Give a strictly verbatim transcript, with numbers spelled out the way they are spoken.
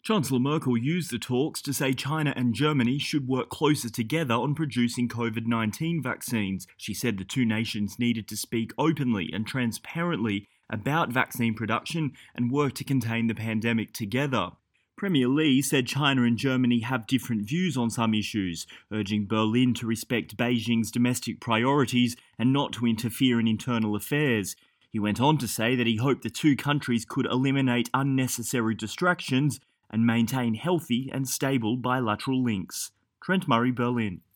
Chancellor Merkel used the talks to say China and Germany should work closer together on producing COVID nineteen vaccines. She said the two nations needed to speak openly and transparently about vaccine production and work to contain the pandemic together. Premier Li said China and Germany have different views on some issues, urging Berlin to respect Beijing's domestic priorities and not to interfere in internal affairs. He went on to say that he hoped the two countries could eliminate unnecessary distractions and maintain healthy and stable bilateral links. Trent Murray, Berlin.